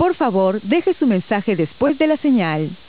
Por favor, deje su mensaje después de la señal.